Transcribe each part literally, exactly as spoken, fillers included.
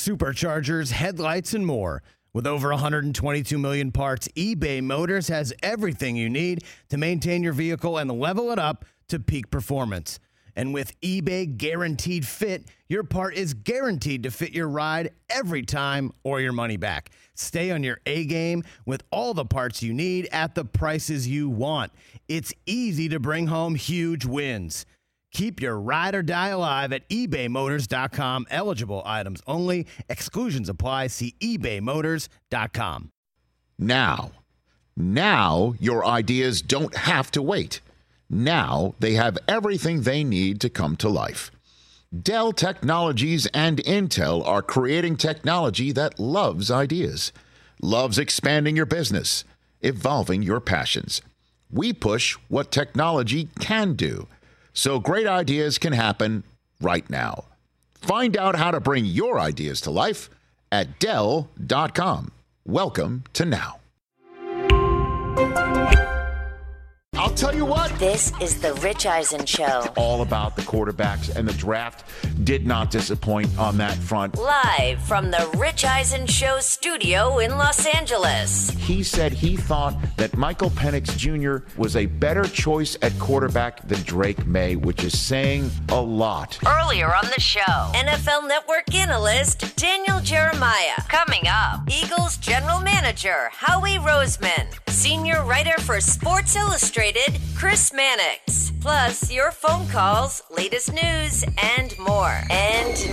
superchargers, headlights, and more. With over one hundred twenty-two million parts, eBay Motors has everything you need to maintain your vehicle and level it up to peak performance. And with eBay Guaranteed Fit, your part is guaranteed to fit your ride every time or your money back. Stay on your A-game with all the parts you need at the prices you want. It's easy to bring home huge wins. Keep your ride or die alive at ebay motors dot com. Eligible items only. Exclusions apply. See ebay motors dot com. Now, now your ideas don't have to wait. Now they have everything they need to come to life. Dell Technologies and Intel are creating technology that loves ideas, loves expanding your business, evolving your passions. We push what technology can do, so great ideas can happen right now. Find out how to bring your ideas to life at Dell dot com. Welcome to Now. I'll tell you what. This is the Rich Eisen Show. All about the quarterbacks, and the draft did not disappoint on that front. Live from the Rich Eisen Show studio in Los Angeles. He said he thought that Michael Penix Junior was a better choice at quarterback than Drake May, which is saying a lot. Earlier on the show, N F L Network analyst Daniel Jeremiah. Coming up, Eagles general manager Howie Roseman. Senior writer for Sports Illustrated, Chris Mannix. Plus, your phone calls, latest news, and more. And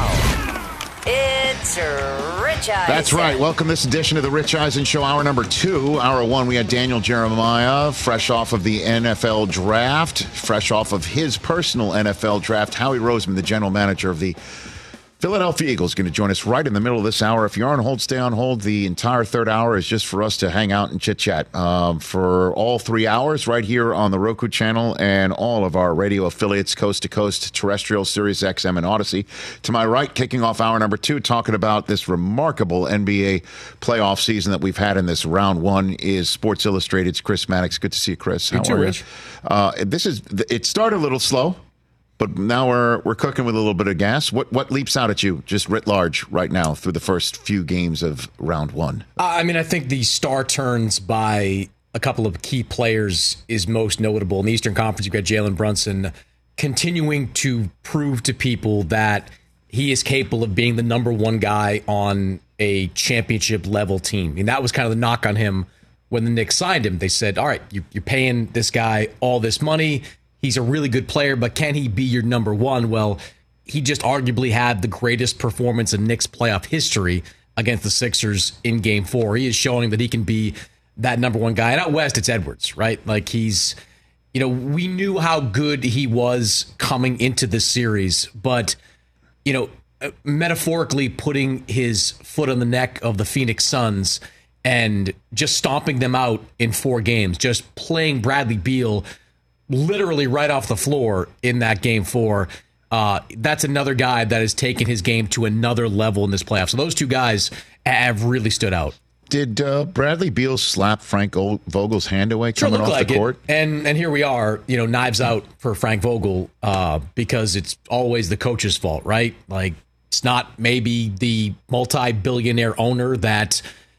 now, it's Rich Eisen. That's right. Welcome this edition of the Rich Eisen Show, hour number two. Hour one, we had Daniel Jeremiah, fresh off of the N F L draft, fresh off of his personal N F L draft. Howie Roseman, the general manager of the Philadelphia Eagles, going to join us right in the middle of this hour. If you're on hold, stay on hold. The entire third hour is just for us to hang out and chit-chat um, for all three hours right here on the Roku channel and all of our radio affiliates, coast to coast, terrestrial, Sirius X M, and Odyssey. To my right, kicking off hour number two, talking about this remarkable N B A playoff season that we've had in this round one, is Sports Illustrated's Chris Mannix. Good to see you, Chris. How are you? Uh, this is it started a little slow, but now we're we're cooking with a little bit of gas. What what leaps out at you, just writ large, right now through the first few games of round one? Uh, I mean, I think the star turns by a couple of key players is most notable. In the Eastern Conference, you've got Jalen Brunson continuing to prove to people that he is capable of being the number one guy on a championship level team. I mean, that was kind of the knock on him when the Knicks signed him. They said, all right, you, you're paying this guy all this money. He's a really good player, but can he be your number one? Well, he just arguably had the greatest performance in Knicks playoff history against the Sixers in game four. He is showing that he can be that number one guy. And out west, it's Edwards, right? Like he's, you know, we knew how good he was coming into this series, but, you know, metaphorically putting his foot on the neck of the Phoenix Suns and just stomping them out in four games, just playing Bradley Beal literally right off the floor in that game four. Uh, that's another guy that has taken his game to another level in this playoff. So those two guys have really stood out. Did uh, Bradley Beal slap Frank Vogel's hand away coming sure off like the court? It. And and here we are, you know, knives out for Frank Vogel uh, because it's always the coach's fault, right? Like it's not maybe the multi-billionaire owner that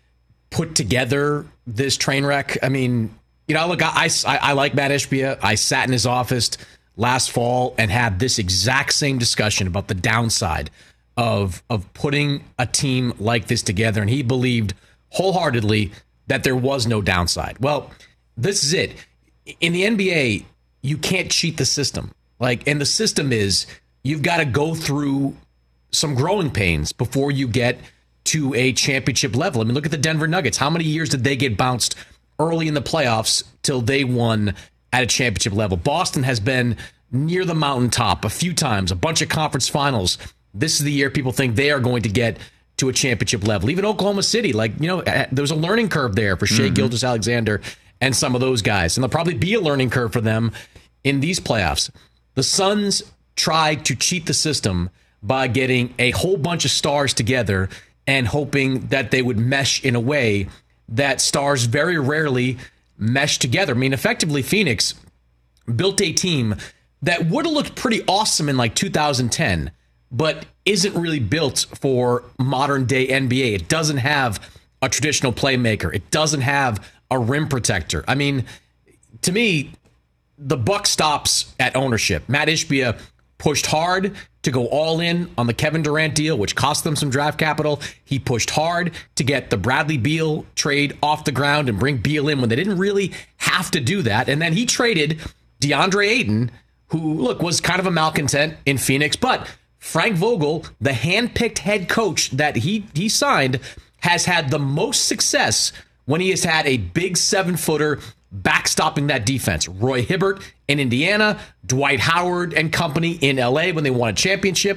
put together this train wreck. I mean, you know, look, I, I, I like Matt Ishbia. I sat in his office last fall and had this exact same discussion about the downside of of putting a team like this together. And he believed wholeheartedly that there was no downside. Well, this is it. In the N B A, you can't cheat the system. Like, and the system is you've got to go through some growing pains before you get to a championship level. I mean, look at the Denver Nuggets. How many years did they get bounced early in the playoffs till they won at a championship level? Boston has been near the mountaintop a few times, a bunch of conference finals. This is the year people think they are going to get to a championship level. Even Oklahoma City, like, you know, there was a learning curve there for Shai mm-hmm. Gilgeous-Alexander and some of those guys. And there'll probably be a learning curve for them in these playoffs. The Suns tried to cheat the system by getting a whole bunch of stars together and hoping that they would mesh in a way that stars very rarely mesh together. I mean, effectively, Phoenix built a team that would have looked pretty awesome in like two thousand ten, but isn't really built for modern day N B A. It doesn't have a traditional playmaker. It doesn't have a rim protector. I mean, to me, the buck stops at ownership. Matt Ishbia pushed hard to go all in on the Kevin Durant deal, which cost them some draft capital. He pushed hard to get the Bradley Beal trade off the ground and bring Beal in when they didn't really have to do that. And then he traded DeAndre Ayton, who, look, was kind of a malcontent in Phoenix. But Frank Vogel, the handpicked head coach that he, he signed, has had the most success when he has had a big seven-footer backstopping that defense. Roy Hibbert in Indiana, Dwight Howard and company in L A when they won a championship.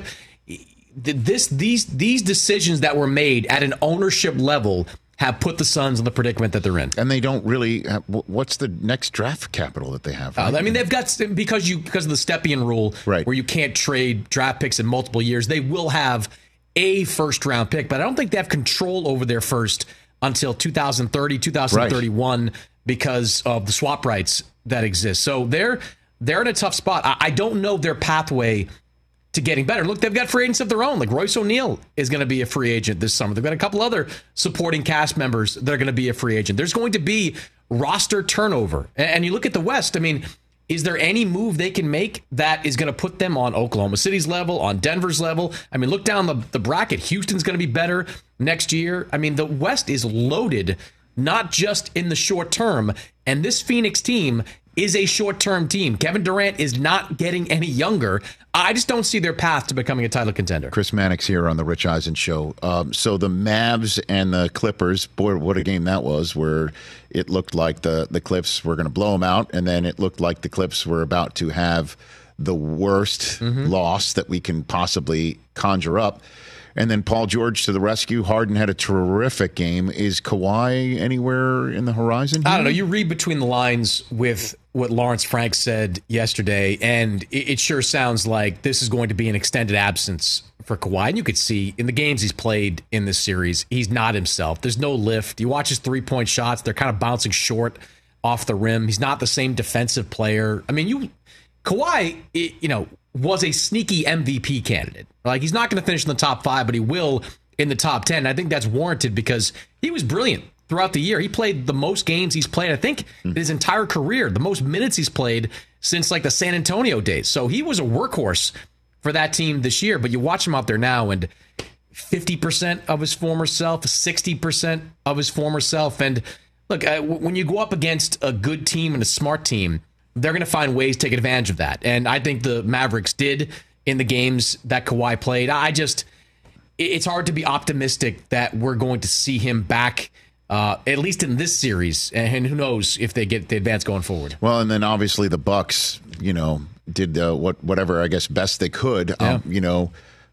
This, these, these decisions that were made at an ownership level have put the Suns in the predicament that they're in. And they don't really have, what's the next draft capital that they have? Right? Uh, I mean, they've got, because you because of the Stepien rule, right, where you can't trade draft picks in multiple years, they will have a first round pick, but I don't think they have control over their first until two thousand thirty, two thousand thirty-one, right, because of the swap rights that exist. So they're they're in a tough spot. I, I don't know their pathway to getting better. Look, they've got free agents of their own. Like Royce O'Neal is going to be a free agent this summer. They've got a couple other supporting cast members that are going to be a free agent. There's going to be roster turnover. And, and you look at the West, I mean, is there any move they can make that is going to put them on Oklahoma City's level, on Denver's level? I mean, look down the, the bracket. Houston's going to be better next year. I mean, the West is loaded, not just in the short term. And this Phoenix team is a short-term team. Kevin Durant is not getting any younger. I just don't see their path to becoming a title contender. Chris Mannix here on the Rich Eisen Show. Um, so the Mavs and the Clippers, boy, what a game that was, where it looked like the, the Clips were going to blow them out, and then it looked like the Clips were about to have the worst mm-hmm. loss that we can possibly conjure up. And then Paul George to the rescue. Harden had a terrific game. Is Kawhi anywhere in the horizon here? I don't know. You read between the lines with what Lawrence Frank said yesterday, and it, it sure sounds like this is going to be an extended absence for Kawhi. And you could see in the games he's played in this series, he's not himself. There's no lift. You watch his three-point shots, they're kind of bouncing short off the rim. He's not the same defensive player. I mean, you Kawhi, it, you know, was a sneaky M V P candidate. Like, he's not going to finish in the top five, but he will in the top ten. I think that's warranted because he was brilliant throughout the year. He played the most games he's played, I think, in his entire career, the most minutes he's played since like the San Antonio days. So he was a workhorse for that team this year. But you watch him out there now, and fifty percent of his former self, sixty percent of his former self. And look, uh, when you go up against a good team and a smart team, they're going to find ways to take advantage of that. And I think the Mavericks did in the games that Kawhi played. I just, it's hard to be optimistic that we're going to see him back, uh, at least in this series. And who knows if they get the advance going forward. Well, and then obviously the Bucks, you know, did uh, what whatever, I guess, best they could. Yeah. Um, you know,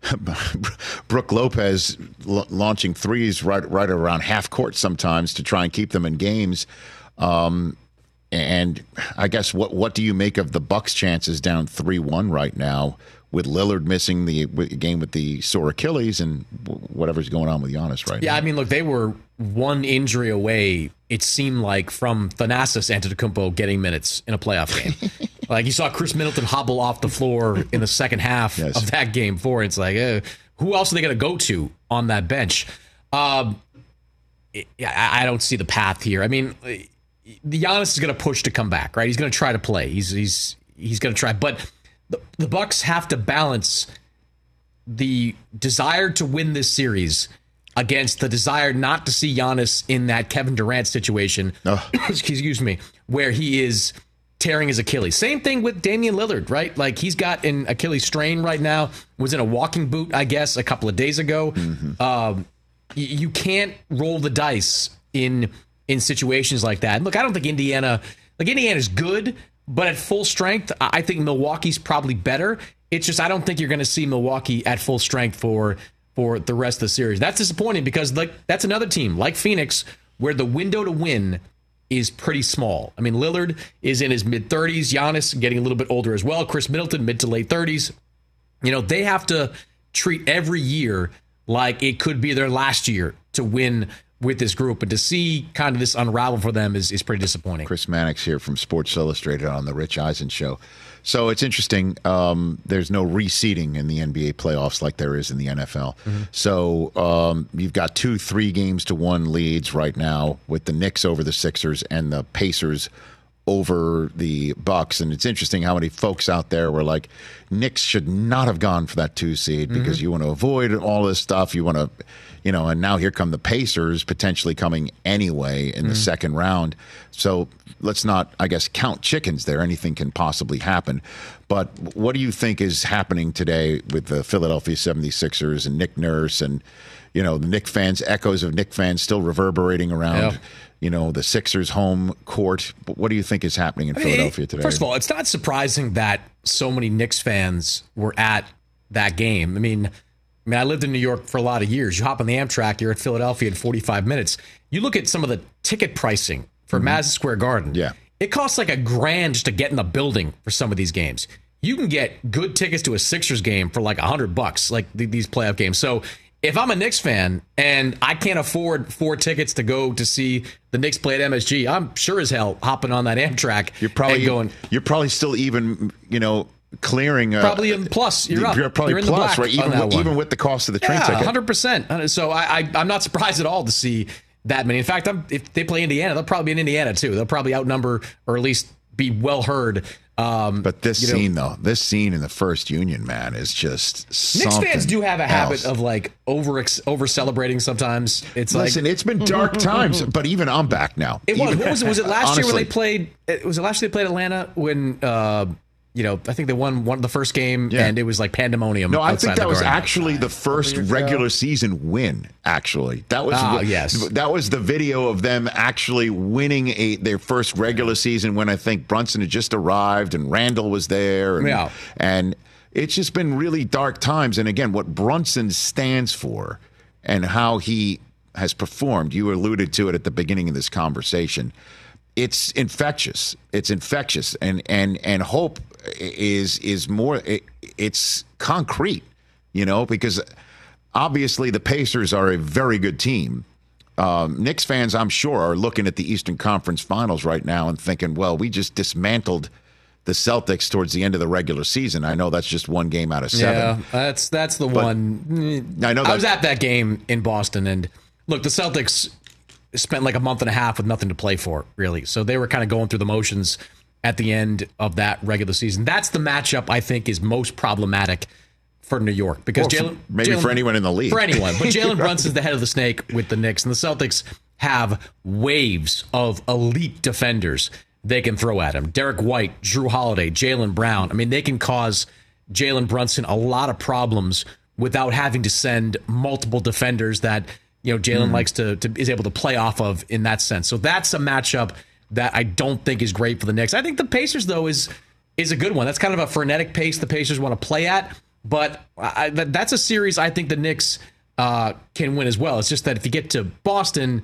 Brook Lopez l- launching threes right, right around half court sometimes to try and keep them in games. Um And I guess what what do you make of the Bucks' chances down three one right now with Lillard missing the game with the sore Achilles and whatever's going on with Giannis right yeah, now? Yeah, I mean, look, they were one injury away, it seemed like, from Thanasis Antetokounmpo getting minutes in a playoff game. Like, you saw Chris Middleton hobble off the floor in the second half yes. of that game four. It's like, uh, who else are they going to go to on that bench? Um, I, I don't see the path here. I mean, the Giannis is going to push to come back, right? He's going to try to play. He's he's he's going to try, but the, the Bucks have to balance the desire to win this series against the desire not to see Giannis in that Kevin Durant situation. Oh. Excuse me, where he is tearing his Achilles. Same thing with Damian Lillard, right? Like, he's got an Achilles strain right now. Was in a walking boot, I guess, a couple of days ago. Mm-hmm. Um, you, you can't roll the dice in. in situations like that. And look, I don't think Indiana, like Indiana's good, but at full strength, I think Milwaukee's probably better. It's just, I don't think you're going to see Milwaukee at full strength for for the rest of the series. That's disappointing because like that's another team like Phoenix where the window to win is pretty small. I mean, Lillard is in his mid thirties, Giannis getting a little bit older as well, Chris Middleton mid to late thirties. You know, they have to treat every year like it could be their last year to win with this group, but to see kind of this unravel for them is, is pretty disappointing. Chris Mannix here from Sports Illustrated on the Rich Eisen Show. So it's interesting. Um, there's no reseeding in the N B A playoffs like there is in the N F L. Mm-hmm. So um, you've got two three games to one leads right now with the Knicks over the Sixers and the Pacers over the Bucks. And it's interesting how many folks out there were like, Knicks should not have gone for that two seed because mm-hmm. you want to avoid all this stuff. You want to, you know, and now here come the Pacers potentially coming anyway in the mm-hmm. second round. So let's not, I guess, count chickens there. Anything can possibly happen. But what do you think is happening today with the Philadelphia seventy-sixers and Nick Nurse and, you know, the Knick fans, echoes of Knick fans still reverberating around, yeah. you know, the Sixers home court? What do you think is happening in I mean, Philadelphia today? First of all, it's not surprising that so many Knicks fans were at that game. I mean, I mean, I lived in New York for a lot of years. You hop on the Amtrak, you're at Philadelphia in forty-five minutes. You look at some of the ticket pricing for mm-hmm. Madison Square Garden. Yeah. It costs like a grand just to get in the building for some of these games. You can get good tickets to a Sixers game for like a hundred bucks, like th- these playoff games. So if I'm a Knicks fan and I can't afford four tickets to go to see the Knicks play at M S G, I'm sure as hell hopping on that Amtrak. You're probably and going. You're probably still even, you know, clearing. A, probably in plus. You're up. You're probably you're in plus, the right? Even with, even with the cost of the train yeah, ticket. one hundred percent. So I, I, I'm not surprised at all to see that many. In fact, I'm, if they play Indiana, they'll probably be in Indiana too. They'll probably outnumber or at least be well heard. Um, but this you know, scene, though, this scene in the First Union, man, is just Knicks fans do have a habit else. of like over over celebrating. Sometimes it's Listen, like it's been dark times, but even I'm back now. It was. Even, What was it? Was it last honestly, year when they played? It was it last year they played Atlanta when. Uh, You know, I think they won one the first game, yeah. and it was like pandemonium. No, I think that was garden. actually the first regular season win. Actually, that was oh, the, yes. that was the video of them actually winning a their first regular season when I think Brunson had just arrived and Randall was there. And, yeah, and it's just been really dark times. And again, what Brunson stands for and how he has performed. You alluded to it at the beginning of this conversation. It's infectious. It's infectious, and and and hope is is more. It, it's concrete, you know, because obviously the Pacers are a very good team. Um, Knicks fans, I'm sure, are looking at the Eastern Conference Finals right now and thinking, well, we just dismantled the Celtics towards the end of the regular season. I know that's just one game out of seven. Yeah, that's that's the but one. I know. I was at that game in Boston, and look, the Celtics spent like a month and a half with nothing to play for, really. So they were kind of going through the motions at the end of that regular season. That's the matchup I think is most problematic for New York because Jalen, maybe Jalen, for anyone in the league, for anyone, but Jalen Brunson's the head of the snake with the Knicks, and the Celtics have waves of elite defenders they can throw at him. Derek White, Drew Holiday, Jaylen Brown. I mean, they can cause Jalen Brunson a lot of problems without having to send multiple defenders that, you know, Jalen mm. likes to, to is able to play off of in that sense. So that's a matchup that I don't think is great for the Knicks. I think the Pacers, though, is is a good one. That's kind of a frenetic pace the Pacers want to play at, but I, that, that's a series I think the Knicks uh, can win as well. It's just that if you get to Boston,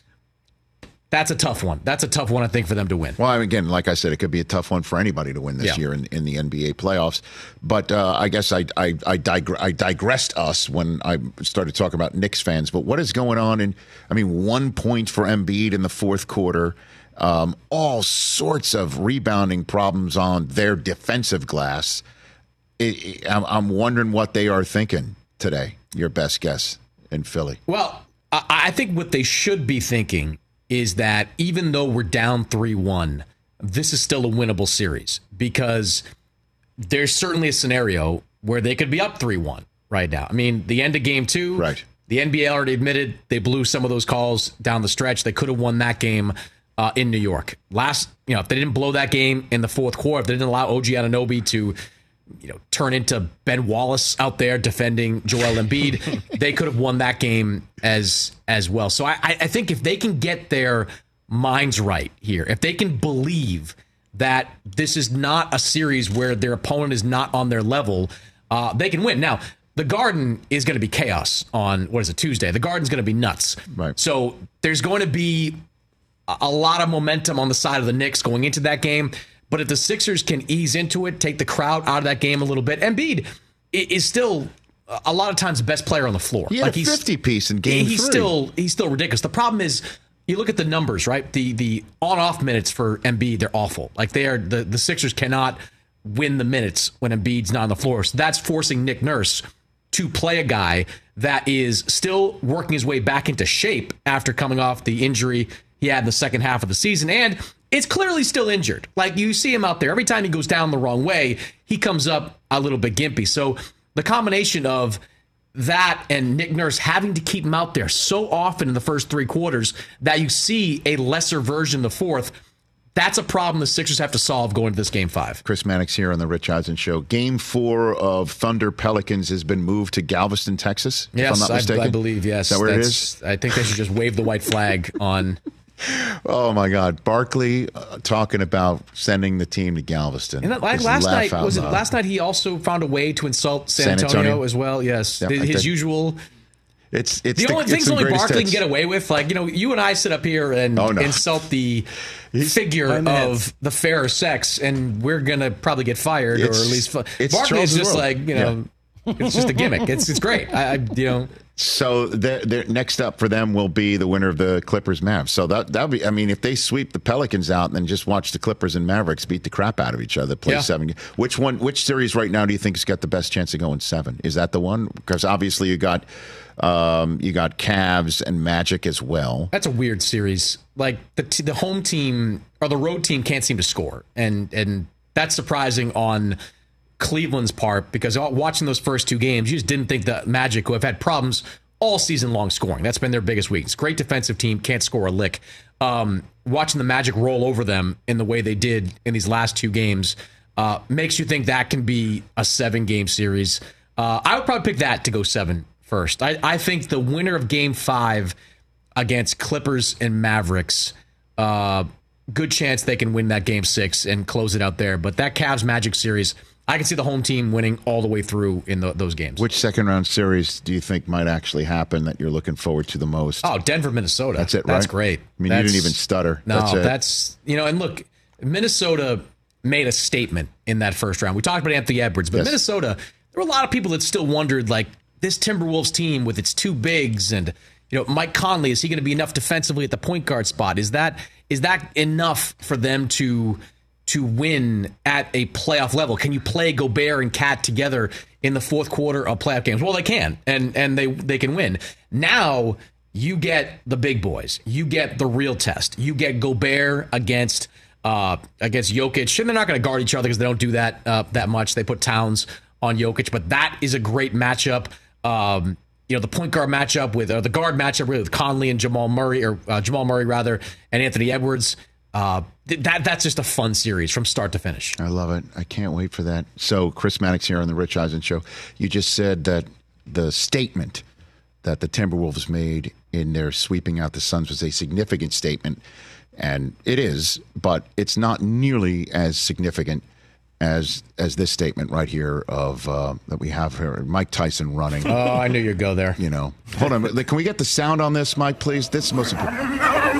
that's a tough one. That's a tough one, I think, for them to win. Well, again, like I said, it could be a tough one for anybody to win this yeah. year in, in the N B A playoffs. But uh, I guess I I I, digre- I digressed us when I started talking about Knicks fans. But what is going on? In I mean, one point for Embiid in the fourth quarter. Um, all sorts of rebounding problems on their defensive glass. It, it, I'm, I'm wondering what they are thinking today. Your best guess in Philly. Well, I, I think what they should be thinking is that even though we're down three one, this is still a winnable series because there's certainly a scenario where they could be up three one right now. I mean, the end of game two, right. The N B A already admitted they blew some of those calls down the stretch. They could have won that game uh, in New York. Last, you know, if they didn't blow that game in the fourth quarter, if they didn't allow O G Anunoby to, you know, turn into Ben Wallace out there defending Joel Embiid, they could have won that game as as well. So I, I think if they can get their minds right here, if they can believe that this is not a series where their opponent is not on their level, uh, they can win. Now, the Garden is going to be chaos on, what is it, Tuesday. The Garden's going to be nuts. Right. So there's going to be a lot of momentum on the side of the Knicks going into that game. But if the Sixers can ease into it, take the crowd out of that game a little bit, Embiid is still a lot of times the best player on the floor. He had like a fifty piece in game he's three. Still, he's still ridiculous. The problem is, you look at the numbers, right? The the on-off minutes for Embiid, they're awful. Like they are, the, the Sixers cannot win the minutes when Embiid's not on the floor. So that's forcing Nick Nurse to play a guy that is still working his way back into shape after coming off the injury he had in the second half of the season. And it's clearly still injured. Like you see him out there. Every time he goes down the wrong way, he comes up a little bit gimpy. So the combination of that and Nick Nurse having to keep him out there so often in the first three quarters that you see a lesser version in the fourth, that's a problem the Sixers have to solve going to this game five. Chris Mannix here on the Rich Eisen Show. Game four of Thunder Pelicans has been moved to Galveston, Texas. Yes, if I'm not mistaken. I, I believe, yes. Is that where that's, it is? I think they should just wave the white flag on. Oh, my God. Barkley uh, talking about sending the team to Galveston. And that, like Just last laugh night, out was it loud. last night he also found a way to insult San, San Antonio, Antonio? as well? Yes. Yep, I His think- usual. It's, it's The only it's things the only greatest Barkley hits. can get away with, like, you know, you and I sit up here and Oh, no. insult the figure of the fairer sex, and we're going to probably get fired or at It's- least. Fu- it's Barkley is Charles just World. like, you know, it's just a gimmick. It's it's great. I, I you know. So they're, they're, next up for them will be the winner of the Clippers Mavs. So that that'll be. I mean, if they sweep the Pelicans out and then just watch the Clippers and Mavericks beat the crap out of each other, play Yeah. seven. Which one? Which series right now do you think has got the best chance of going seven? Is that the one? Because obviously you got um, you got Cavs and Magic as well. That's a weird series. Like the t- the home team or the road team can't seem to score, and and that's surprising on Cleveland's part, because watching those first two games, you just didn't think the Magic, who have had problems all season long scoring, that's been their biggest weakness. Great defensive team, can't score a lick. Um, watching the Magic roll over them in the way they did in these last two games uh, makes you think that can be a seven game series. Uh, I would probably pick that to go seven first. I, I think the winner of game five against Clippers and Mavericks, uh, good chance they can win that game six and close it out there. But that Cavs Magic series, I can see the home team winning all the way through in the, those games. Which second round series do you think might actually happen that you're looking forward to the most? Oh, Denver, Minnesota. That's it, That's right? great. I mean, that's, you didn't even stutter. No, That's it. that's, you know, and look, Minnesota made a statement in that first round. We talked about Anthony Edwards, but Yes. Minnesota, there were a lot of people that still wondered, like, this Timberwolves team with its two bigs and, you know, Mike Conley, is he going to be enough defensively at the point guard spot? Is that is that enough for them to to win at a playoff level? Can you play Gobert and Cat together in the fourth quarter of playoff games? Well, they can, and and they they can win. Now you get the big boys. You get the real test. You get Gobert against uh, against Jokic, and they're not going to guard each other because they don't do that uh, that much. They put Towns on Jokic, but that is a great matchup. Um, you know, the point guard matchup with, or the guard matchup really with Conley and Jamal Murray, or uh, Jamal Murray rather, and Anthony Edwards. Uh, that that's just a fun series from start to finish. I love it. I can't wait for that. So, Chris Mannix here on the Rich Eisen Show. You just said that the statement that the Timberwolves made in their sweeping out the Suns was a significant statement, and it is, but it's not nearly as significant as as this statement right here of uh, that we have here, Mike Tyson running. Oh, I knew you'd go there. You know, hold on. Can we get the sound on this, Mike, please? This is the most important.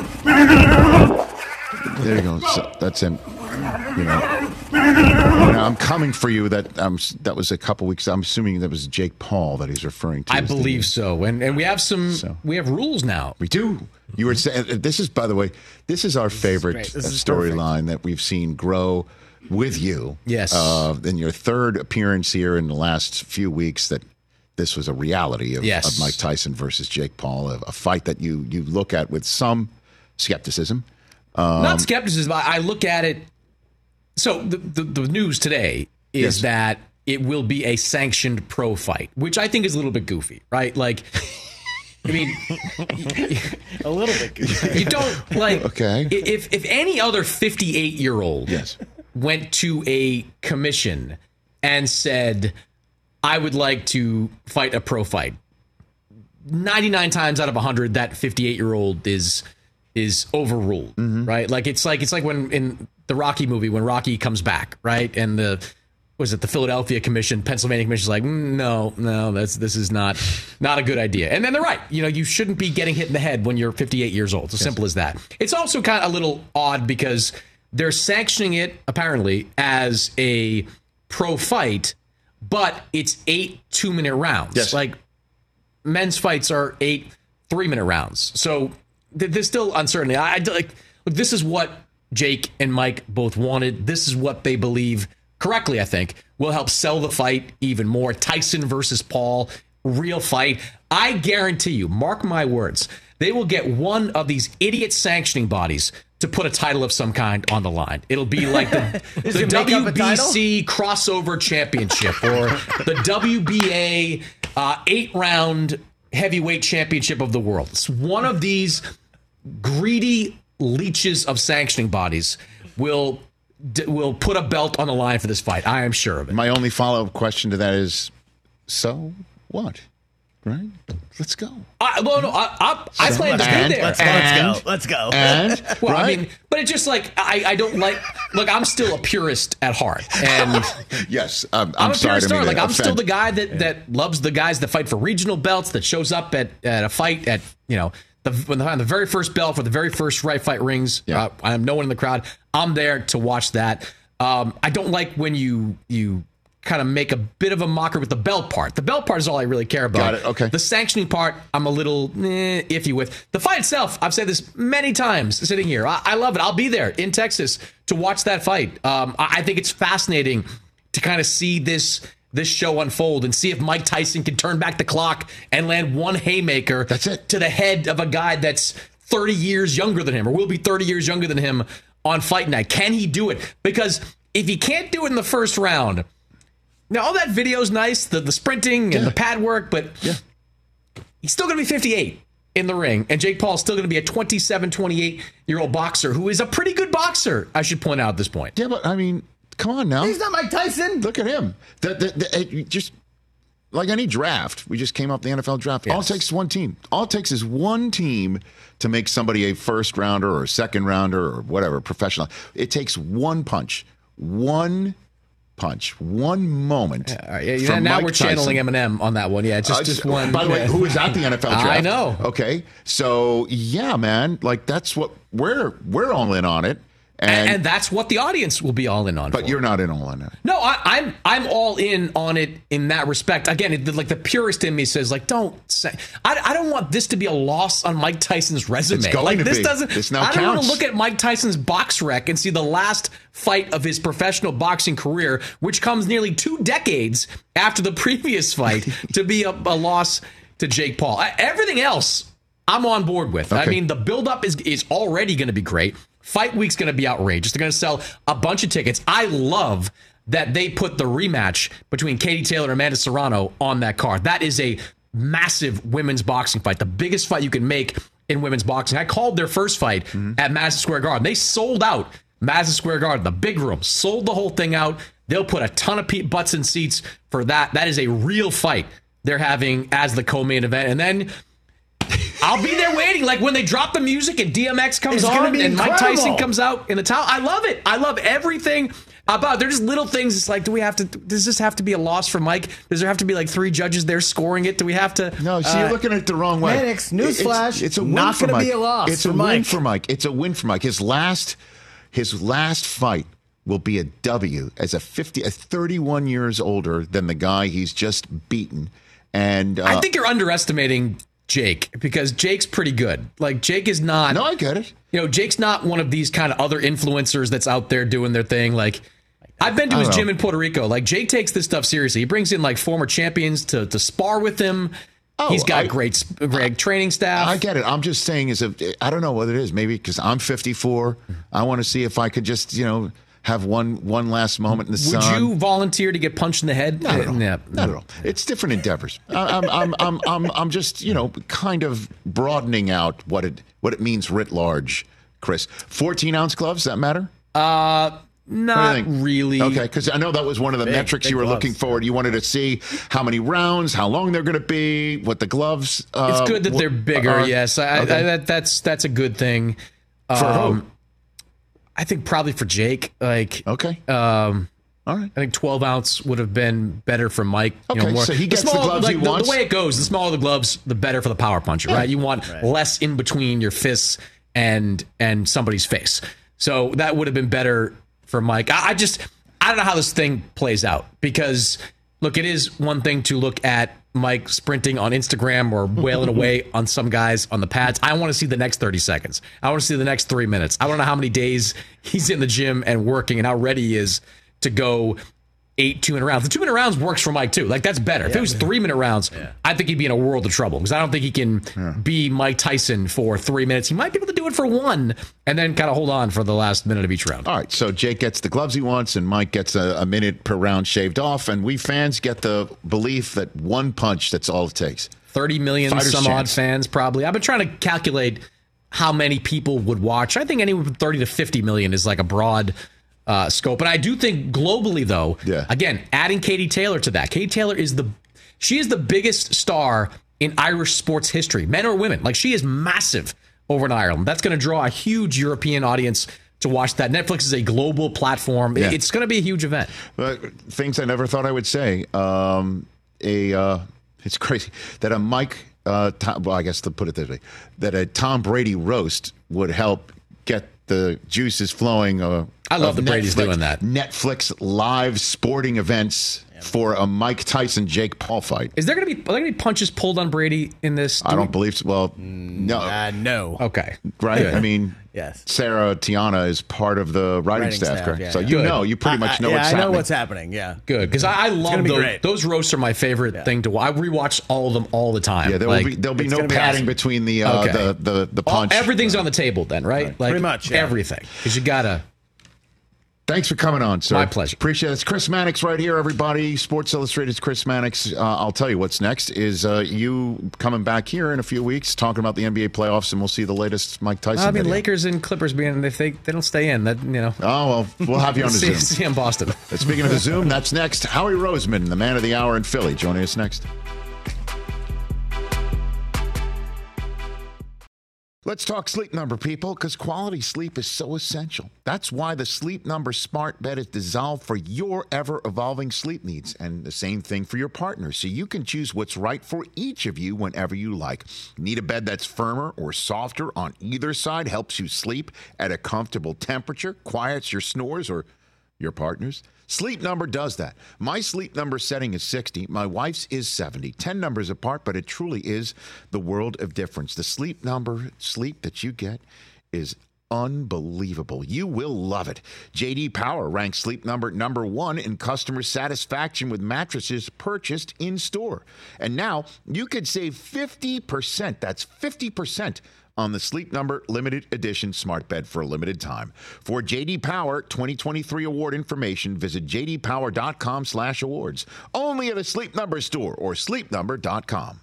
There you go. So that's him. You know, you know, I'm coming for you. That um, that was a couple weeks. I'm assuming that was Jake Paul that he's referring to. I believe so, and and we have some So. we have rules now. We do. You were saying this is, by the way, this is our favorite great. This is storyline that we've seen grow with you. Yes. Uh, in your third appearance here in the last few weeks, that this was a reality of, Yes. of Mike Tyson versus Jake Paul, a, a fight that you you look at with some skepticism. Um, Not skepticism. I I look at it. So the, the the news today is Yes. that it will be a sanctioned pro fight, which I think is a little bit goofy, right? Like, I mean, A little bit. you don't like. Okay. If if any other fifty-eight year old Yes. went to a commission and said, "I would like to fight a pro fight," ninety-nine times out of one hundred, that fifty-eight year old is is overruled, right? Like it's like it's like when in the Rocky movie when Rocky comes back, right? And the was it the Philadelphia Commission, Pennsylvania Commission is like, mm, no, no, that's this is not not a good idea. And then they're right. You know, you shouldn't be getting hit in the head when you're fifty-eight years old. It's as simple as that. It's also kind of a little odd because they're sanctioning it apparently as a pro fight, but it's eight two-minute rounds. Yes. Like, men's fights are eight three-minute rounds. So th- there's still uncertainty. I, I like look, this is what Jake and Mike both wanted. This is what they believe correctly, I think, will help sell the fight even more. Tyson versus Paul, real fight. I guarantee you, mark my words, they will get one of these idiot sanctioning bodies to put a title of some kind on the line. It'll be like the, the W B C crossover championship or the W B A uh, eight-round heavyweight championship of the world. It's one of these greedy leeches of sanctioning bodies will d- will put a belt on the line for this fight. I am sure of it. My only follow-up question to that is, so what? Right? Let's go. I, well, no, I, I, I So- plan to and- be there. Let's, And- let's go. Let's go. And, Well, right? I mean, but it's just like I, I don't like. Look, I'm still a purist at heart, and yes, um, I'm, I'm, a sorry purist to at heart. mean Like to I'm still offend. the guy that that loves the guys that fight for regional belts, that shows up at, at a fight at you know the when the, the very first bell for the very first right fight rings. Yeah. Uh, I'm no one in the crowd. I'm there to watch that. Um, I don't like when you you. kind of make a bit of a mockery with the belt part. The belt part is all I really care about. Got it, okay. The sanctioning part, I'm a little eh, iffy with. The fight itself, I've said this many times sitting here. I, I love it. I'll be there in Texas to watch that fight. Um, I, I think it's fascinating to kind of see this this show unfold and see if Mike Tyson can turn back the clock and land one haymaker That's it. to the head of a guy that's thirty years younger than him or will be thirty years younger than him on fight night. Can he do it? Because if he can't do it in the first round, now, all that video's nice, the, the sprinting and Yeah. the pad work, but Yeah. he's still going to be fifty-eight in the ring. And Jake Paul's still going to be a twenty-seven, twenty-eight-year-old boxer who is a pretty good boxer, I should point out at this point. Yeah, but I mean, come on now. He's not Mike Tyson. Look at him. The, the, the, it just like any draft. We just came up the N F L draft. All it Yes. takes is one team. All it takes is one team to make somebody a first rounder or a second rounder or whatever, professional. It takes one punch. One punch. One moment. All right, yeah, from now Mike we're channeling Tyson. Eminem on that one. Yeah, just, Uh, just one. By the way, yeah. who was at the N F L draft? I know. Okay, so yeah, man, like that's what we're we're all in on it, and, and, and that's what the audience will be all in on. but for. you're not in all on it. No, I, I'm I'm all in on it in that respect. Again, it, like the purist in me says, like, don't say. I, I don't want this to be a loss on Mike Tyson's resume. It's going like to this be. doesn't. This now I don't want counts. to look at Mike Tyson's box rec and see the last fight of his professional boxing career, which comes nearly two decades after the previous fight, to be a, a loss to Jake Paul. I, everything else, I'm on board with. I Okay. mean, the buildup is is already going to be great. Fight week's going to be outrageous. They're going to sell a bunch of tickets. I love that they put the rematch between Katie Taylor and Amanda Serrano on that card. That is a massive women's boxing fight, the biggest fight you can make in women's boxing. I called their first fight Mm-hmm. at Madison Square Garden. They sold out Madison Square Garden, the big room, sold the whole thing out. They'll put a ton of pe- butts in seats for that. That is a real fight they're having as the co-main event. And then I'll be there waiting. Like when they drop the music and D M X comes It's gonna on be and Mike incredible. Tyson comes out in the towel. I love it. I love everything about. They're just little things. It's like, do we have to? Does this have to be a loss for Mike? Does there have to be like three judges there scoring it? Do we have to? No, see, you're looking at it the wrong way. Maddox, It- newsflash, It's, it's a win not for gonna Mike. be a loss It's for a win Mike. for Mike. It's a win for Mike. His last, his last fight will be a W as a fifty, a thirty-one years older than the guy he's just beaten. And uh, I think you're underestimating Jake because Jake's pretty good. Like Jake is not. no, I get it. You know, Jake's not one of these kind of other influencers that's out there doing their thing. Like, I've been to I his don't gym know. in Puerto Rico. Like, Jake takes this stuff seriously. He brings in like former champions to to spar with him. Oh, He's got I- great, sp- great training staff. I get it. I'm just saying, is a, I don't know what it is. Maybe because I'm fifty-four. I want to see if I could just, you know, have one one last moment in the Would sun. you volunteer to get punched in the head? Not at all. Yeah. Not at all. It's different endeavors. I- I'm, I'm, I'm, I'm, I'm just, you know, kind of broadening out what it, what it means writ large. Chris, fourteen ounce gloves. Does that matter? Uh, not think? really. Okay, because I know that was one of the Big, metrics big you were gloves. looking forward. You wanted to see how many rounds, how long they're going to be, what the gloves. Uh, It's good that what- they're bigger. are. yes, I, Okay. I, that, that's that's a good thing. For Um, who? I think probably for Jake. Like, Okay. um, All right. I think twelve ounce would have been better for Mike. You Okay, know, more. so he gets the gloves like he the, wants? the way it goes, the smaller the gloves, the better for the power puncher, right? You want less in between your fists and and somebody's face. So that would have been better for Mike. I, I just I don't know how this thing plays out because look, it is one thing to look at Mike sprinting on Instagram or wailing away on some guys on the pads. I want to see the next thirty seconds. I want to see the next three minutes. I want to know how many days he's in the gym and working and how ready he is to go eight two-minute rounds. The two-minute rounds works for Mike, too. Like, that's better. Yeah, if it was three-minute rounds, yeah. I think he'd be in a world of trouble because I don't think he can yeah. be Mike Tyson for three minutes. He might be able to do it for one and then kind of hold on for the last minute of each round. All right, so Jake gets the gloves he wants and Mike gets a, a minute per round shaved off, and we fans get the belief that one punch, that's all it takes. thirty million Fighter's some chance. Odd fans, probably. I've been trying to calculate how many people would watch. I think anywhere from thirty to fifty million is like a broad Uh, scope. And I do think globally, though, yeah. again, adding Katie Taylor to that. Katie Taylor is the, she is the biggest star in Irish sports history, men or women. Like, she is massive over in Ireland. That's going to draw a huge European audience to watch that. Netflix is a global platform. Yeah. It's going to be a huge event. But things I never thought I would say. Um, a uh, It's crazy that a Mike, uh, Tom, well, I guess to put it this way, that a Tom Brady roast would help get the juices flowing. Uh, I love that Brady's doing that. Netflix live sporting events yeah. for a Mike Tyson Jake Paul fight. Is there going to be are there going to be punches pulled on Brady in this? Do I don't we... believe so. Well, no, uh, no. Okay, right. Good. I mean, yes. Sarah Tiana is part of the writing, writing staff, staff yeah, yeah. so you Good. know, you pretty much know I, I, what's yeah, happening. I know what's happening. Yeah, good because I, I love those. Those roasts are my favorite yeah. thing to watch. I rewatch all of them all the time. Yeah, there like, will be there'll be no padding awesome. between the uh, okay. the the the punch. All, everything's on the table then, right? right. Like pretty much yeah. everything because you gotta. Thanks for coming on, sir. My pleasure. Appreciate it. It's Chris Mannix right here, everybody. Sports Illustrated's Chris Mannix. Uh, I'll tell you what's next is uh, you coming back here in a few weeks talking about the N B A playoffs, and we'll see the latest Mike Tyson I mean, video. Lakers and Clippers being, if they, they don't stay in, that, you know. Oh, well, we'll have you on the see, Zoom. See you in Boston. And speaking of the Zoom, that's next. Howie Roseman, the man of the hour in Philly, joining us next. Let's talk Sleep Number, people, because quality sleep is so essential. That's why the Sleep Number smart bed is designed for your ever-evolving sleep needs, and the same thing for your partner, so you can choose what's right for each of you whenever you like. Need a bed that's firmer or softer on either side, helps you sleep at a comfortable temperature, quiets your snores or your partner's? Sleep Number does that. My Sleep Number setting is sixty. My wife's is seventy. ten numbers apart, but it truly is the world of difference. The Sleep Number sleep that you get is unbelievable. You will love it. J D Power ranks Sleep Number number one in customer satisfaction with mattresses purchased in store. And now you could save fifty percent. That's fifty percent on the Sleep Number limited edition smart bed for a limited time. For J D Power twenty twenty-three award information, visit j d power dot com slash awards. Only at a Sleep Number store or sleep number dot com.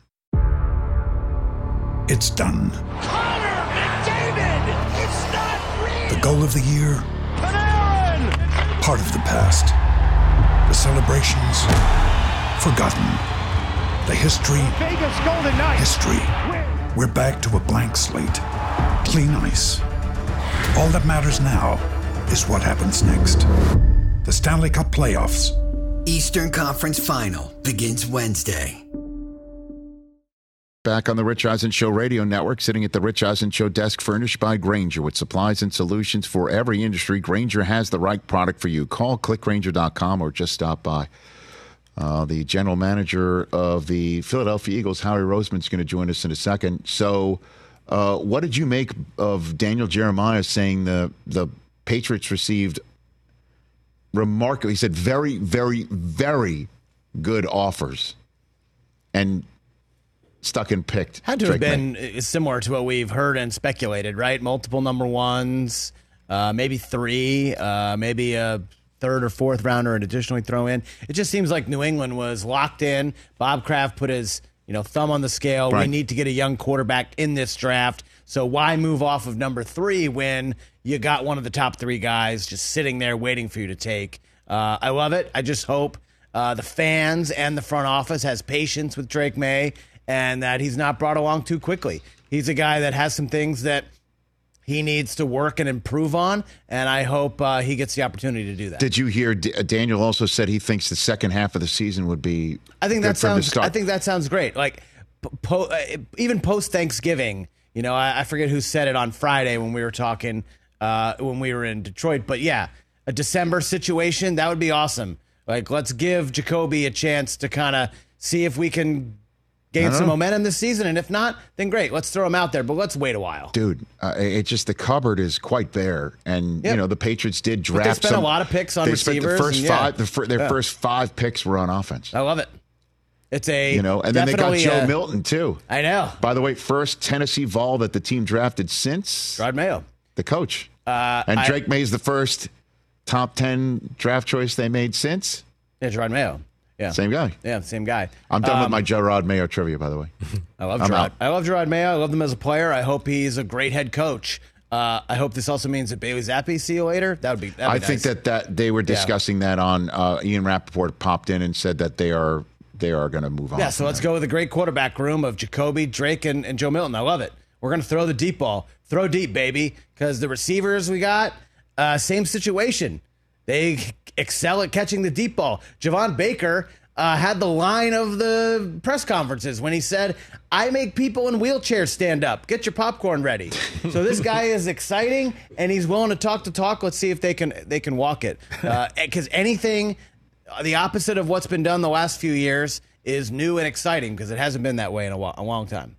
It's done. Connor McDavid! It's not real! The goal of the year. Panarin! Part of the past. The celebrations. Forgotten. The history. Vegas Golden Knights. History. We're back to a blank slate. Clean ice. All that matters now is what happens next. The Stanley Cup playoffs. Eastern Conference Final begins Wednesday. Back on the Rich Eisen Show radio network, sitting at the Rich Eisen Show desk, furnished by Grainger with supplies and solutions for every industry. Grainger has the right product for you. Call click grainger dot com or just stop by. Uh, the general manager of the Philadelphia Eagles, Howie Roseman, is going to join us in a second. So uh, what did you make of Daniel Jeremiah saying the the Patriots received remarkable, he said very, very, very good offers and stuck and picked? Had to Drake have been May. similar to what we've heard and speculated, right? Multiple number ones, uh, maybe three, uh, maybe a third or fourth rounder and additionally throw in. It just seems like New England was locked in. Bob Kraft put his you know thumb on the scale. Right. We need to get a young quarterback in this draft. So why move off of number three when you got one of the top three guys just sitting there waiting for you to take? Uh, I love it. I just hope uh, the fans and the front office has patience with Drake May and that he's not brought along too quickly. He's a guy that has some things that he needs to work and improve on, and I hope uh, he gets the opportunity to do that. Did you hear D- Daniel also said he thinks the second half of the season would be I think good that for him to sounds start? I think that sounds great. Like po- uh, even post Thanksgiving, you know, I, I forget who said it on Friday when we were talking uh, when we were in Detroit, but yeah, a December situation, that would be awesome. Like, let's give Jacoby a chance to kind of see if we can gain some momentum this season. And if not, then great. Let's throw him out there, but let's wait a while. Dude, uh, it just the cupboard is quite bare. And, Yep. you know, the Patriots did draft But they spent some, a lot of picks on they receivers. Spent the first and yeah. five, the fir- their Yeah. first five picks were on offense. I love it. It's a, You know, and then they got definitely Joe a- Milton, too. I know. By the way, first Tennessee Vol that the team drafted since Gerard Mayo. the coach. Uh, and I- Drake May's the first top ten draft choice they made since. Yeah, Gerard Mayo. Yeah. Same guy. Yeah, same guy. I'm done with Um, my Gerard Mayo trivia, by the way. I love I'm Gerard. out. I love Gerard Mayo. I love him as a player. I hope he's a great head coach. Uh, I hope this also means that Bailey Zappi see you later. That would be. That'd I be think nice. that, that they were discussing that on uh, Ian Rappaport popped in and said that they are they are going to move on. Yeah, so from let's that. go with a great quarterback room of Jacoby, Drake, and, and Joe Milton. I love it. We're going to throw the deep ball. Throw deep, baby, because the receivers we got, uh, same situation. They excel at catching the deep ball. Javon Baker uh, had the line of the press conferences when he said, I make people in wheelchairs stand up. Get your popcorn ready. So this guy is exciting, and he's willing to talk to talk. Let's see if they can they can walk it. Because uh, anything, the opposite of what's been done the last few years is new and exciting because it hasn't been that way in a, while, a long time.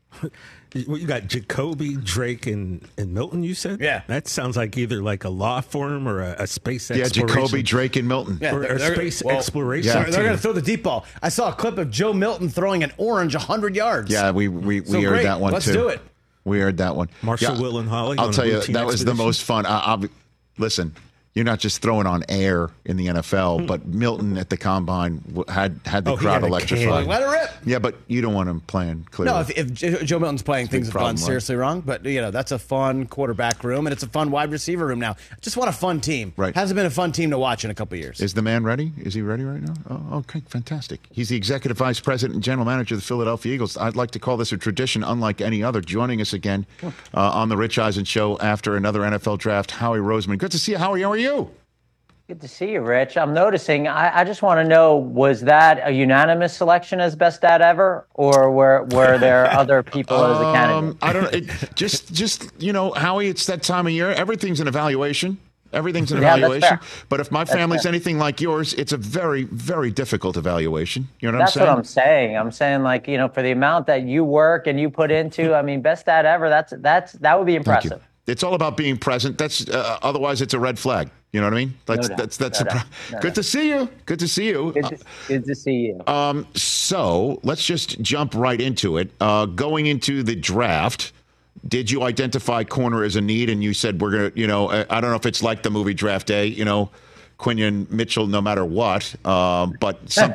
Well, you got Jacoby, Drake, and, and Milton, you said? Yeah. That sounds like either like a law firm or a, a space Yeah, exploration. Jacoby, Drake, and Milton. Yeah, Or they're- a they're- space well, exploration Yeah. They're, they're going team. to throw the deep ball. I saw a clip of Joe Milton throwing an orange one hundred yards. Yeah, we we, we So heard great. that one Let's too. do it. We heard that one. Marshall, Will, and Holly I'll on a tell you, routine that was the expedition? most fun. I, I'll be, listen, you're not just throwing on air in the N F L, but Milton at the combine w- had had the Oh, he crowd had a electrified. can. Let it rip. Yeah, but you don't want him playing clearly. No, if, if J- Joe Milton's playing, things have problem, gone right? seriously wrong. But, you know, that's a fun quarterback room, and it's a fun wide receiver room now. Just want a fun team. Right. Hasn't been a fun team to watch in a couple years. Is the man ready? Is he ready right now? Oh, okay, fantastic. He's the executive vice president and general manager of the Philadelphia Eagles. I'd like to call this a tradition unlike any other. Joining us again uh, on the Rich Eisen Show after another N F L draft, Howie Roseman. Good to see you, Howie. How are you? Good to see you, Rich. I'm noticing, I, I just want to know, was that a unanimous selection as best dad ever, or were were there other people as a candidate? Um, I don't know. It, just, just you know, Howie, it's that time of year. Everything's an evaluation. Everything's an Yeah, that's evaluation. fair. But if my That's family's fair. anything like yours, it's a very, very difficult evaluation. You know what That's I'm saying? what I'm saying. I'm saying, like, you know, for the amount that you work and you put into, I mean, best dad ever, that's, that's, that would be Thank you. impressive. It's all about being present. That's uh, otherwise it's a red flag. You know what I mean? That's doubt. that's that's No a pro- doubt. No good doubt. to see you. Good to see you. Good to, good to see you. Um, so let's just jump right into it. Uh, going into the draft, did you identify corner as a need? And you said we're gonna, you know, I, I don't know if it's like the movie Draft Day, you know, Quinion Mitchell, no matter what. Um, but some,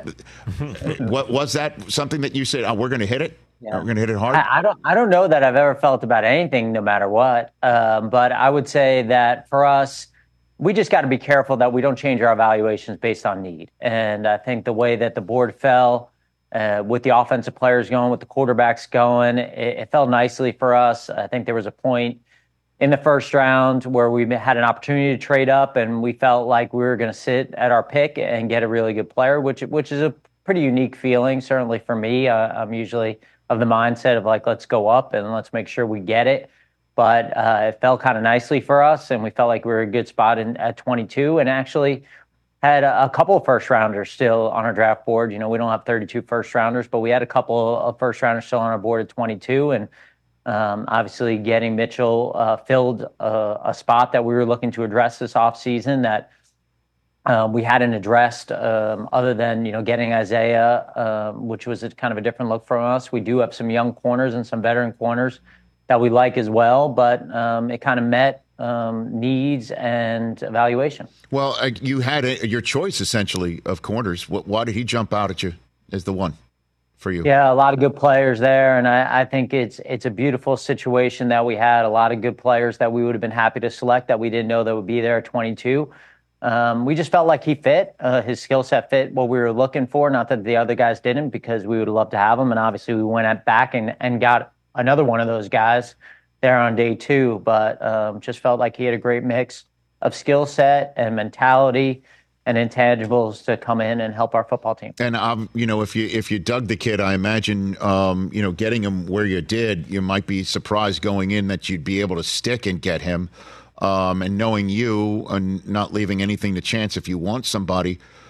what was that something that you said? Oh, we're going to hit it. Yeah. We're going to hit it hard. I, I don't. I don't know that I've ever felt about anything, no matter what. Um, but I would say that for us, we just got to be careful that we don't change our evaluations based on need. And I think the way that the board fell, uh, with the offensive players going, with the quarterbacks going, it, it fell nicely for us. I think there was a point in the first round where we had an opportunity to trade up, and we felt like we were going to sit at our pick and get a really good player, which which is a pretty unique feeling, certainly for me. Uh, I'm usually of the mindset of like, let's go up and let's make sure we get it. But uh, it fell kind of nicely for us, and we felt like we were a good spot in, at twenty-two, and actually had a, a couple of first rounders still on our draft board. You know, we don't have thirty-two first rounders, but we had a couple of first rounders still on our board at twenty-two, and um, obviously getting Mitchell uh, filled uh, a spot that we were looking to address this offseason that Uh, we hadn't addressed, um, other than, you know, getting Isaiah, um, which was a, kind of a different look from us. We do have some young corners and some veteran corners that we like as well, but um, it kind of met um, needs and evaluation. Well, uh, you had a, your choice essentially of corners. Wh- Why did he jump out at you as the one for you? Yeah, a lot of good players there, and I, I think it's it's a beautiful situation that we had. A lot of good players that we would have been happy to select that we didn't know that would be there at twenty-two. Um, we just felt like he fit, uh, his skill set fit what we were looking for. Not that the other guys didn't, because we would love to have him. And obviously we went at back and, and got another one of those guys there on day two, but um, just felt like he had a great mix of skill set and mentality and intangibles to come in and help our football team. And um, you know, if you if you dug the kid, I imagine um, you know, getting him where you did, you might be surprised going in that you'd be able to stick and get him. Um, and knowing you and not leaving anything to chance if you want somebody,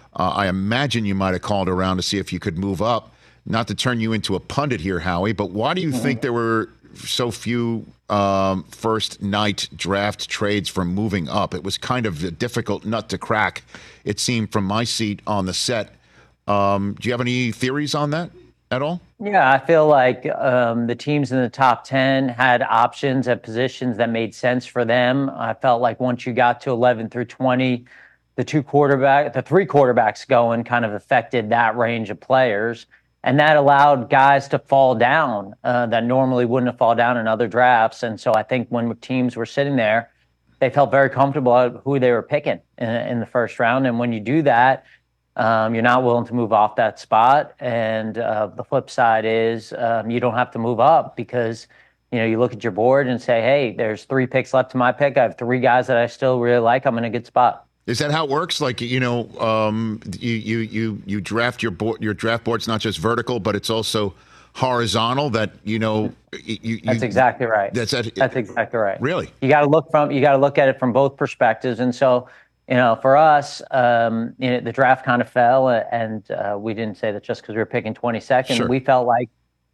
Uh, I imagine you might have called around to see if you could move up. Not to turn you into a pundit here, Howie, but why do you mm-hmm. think there were so few um, first night draft trades from moving up? It was kind of a difficult nut to crack, it seemed, from my seat on the set. Um, do you have any theories on that at all? Yeah, I feel like um, the teams in the top ten had options at positions that made sense for them. I felt like once you got to eleven through twenty, the two quarterback, the three quarterbacks going kind of affected that range of players. And that allowed guys to fall down uh, that normally wouldn't have fallen down in other drafts. And so I think when teams were sitting there, they felt very comfortable about who they were picking in, in the first round. And when you do that, um, you're not willing to move off that spot. And uh, the flip side is um, you don't have to move up because, you know, you look at your board and say, hey, there's three picks left to my pick. I have three guys that I still really like. I'm in a good spot. Is that how it works? Like, you know, um, you, you you you draft your board, your draft board's not just vertical, but it's also horizontal. That you know, you, you that's exactly right. That's that, that's exactly right. Really, you got to look from you got to look at it from both perspectives. And so, you know, for us, um, you know, the draft kind of fell, and uh, we didn't say that just because we were picking twenty-second. Sure. We felt like